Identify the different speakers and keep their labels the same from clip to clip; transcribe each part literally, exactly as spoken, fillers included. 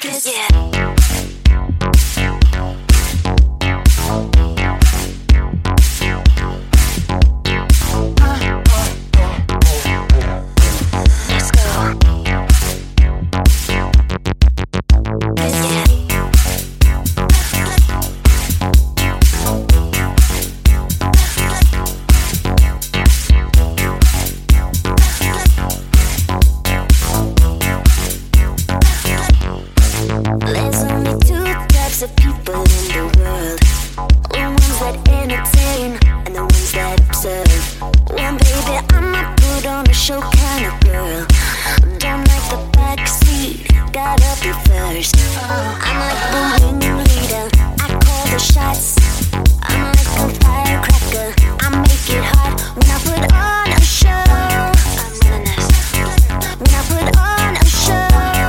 Speaker 1: circus, yeah. Of people in the world, the ones that entertain and the ones that observe. Well, baby, I'm a put on a show kind of girl. Don't like the backseat, gotta be first. I'm like the ringleader, I call the shots. I'm like a firecracker, I make it hot when I put on a show. I'm running this. When I put on a show.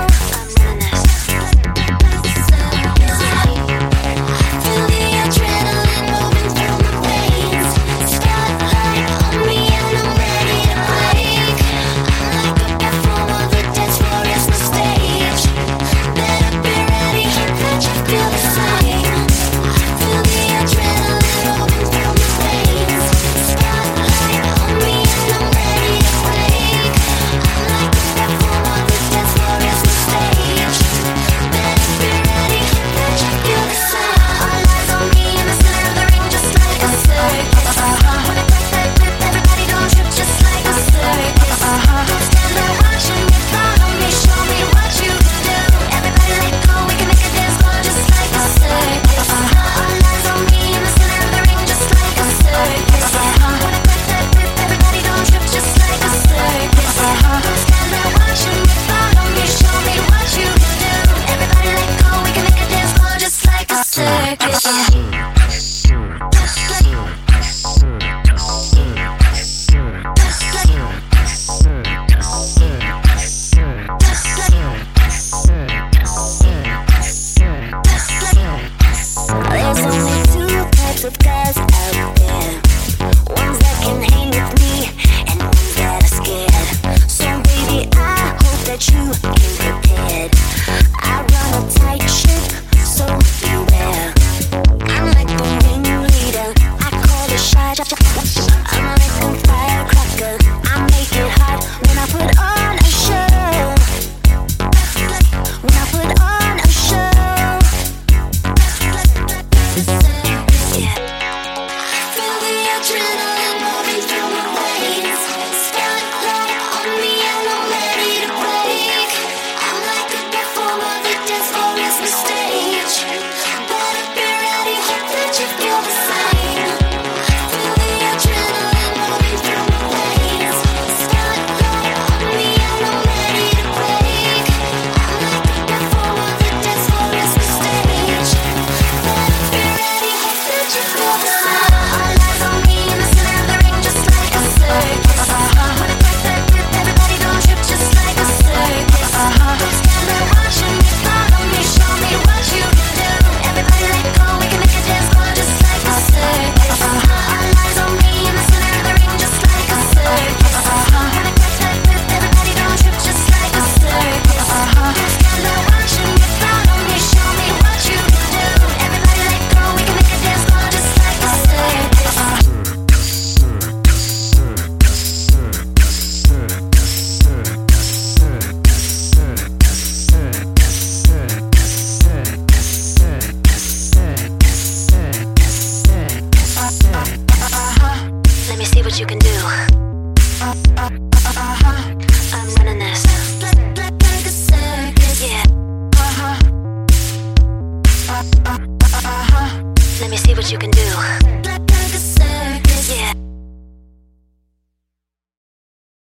Speaker 1: You can do. I'm running this. Like a circus, yeah. Uh-huh. Uh-huh. Let me see what you can do.